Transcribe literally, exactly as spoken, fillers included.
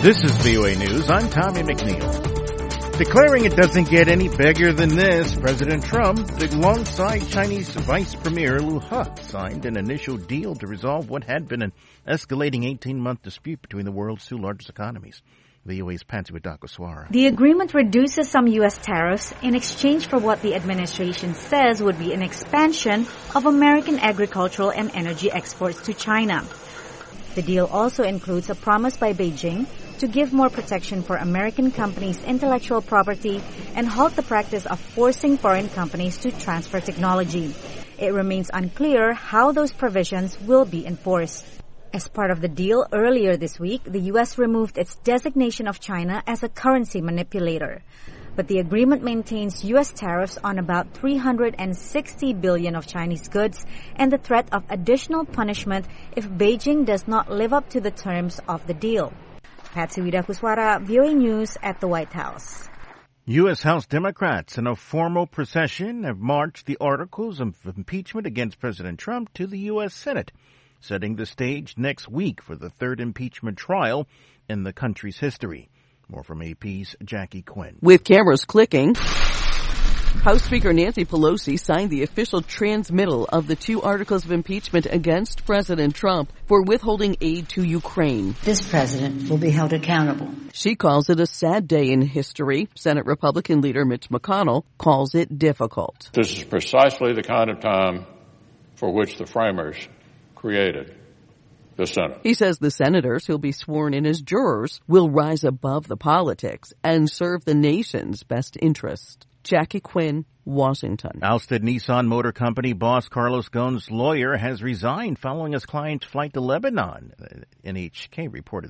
This is V O A News. I'm Tommy McNeil. Declaring it doesn't get any bigger than this, President Trump, alongside Chinese Vice Premier Liu He, signed an initial deal to resolve what had been an escalating eighteen-month dispute between the world's two largest economies. V O A's Patsy Widakuswara. The agreement reduces some U S tariffs in exchange for what the administration says would be an expansion of American agricultural and energy exports to China. The deal also includes a promise by Beijing to give more protection for American companies' intellectual property and halt the practice of forcing foreign companies to transfer technology. It remains unclear how those provisions will be enforced. As part of the deal earlier this week, the U S removed its designation of China as a currency manipulator. But the agreement maintains U S tariffs on about three hundred sixty billion dollars of Chinese goods and the threat of additional punishment if Beijing does not live up to the terms of the deal. Patsy Widakuswara, V O A News at the White House. U S. House Democrats in a formal procession have marched the articles of impeachment against President Trump to the U S. Senate, setting the stage next week for the third impeachment trial in the country's history. More from A P's Jackie Quinn. With cameras clicking, House Speaker Nancy Pelosi signed the official transmittal of the two articles of impeachment against President Trump for withholding aid to Ukraine. This president will be held accountable. She calls it a sad day in history. Senate Republican leader Mitch McConnell calls it difficult. This is precisely the kind of time for which the framers created the Senate. He says the senators who'll be sworn in as jurors will rise above the politics and serve the nation's best interest. Jackie Quinn, Washington. Ousted Nissan Motor Company boss Carlos Ghosn's lawyer has resigned following his client's flight to Lebanon. N H K reported.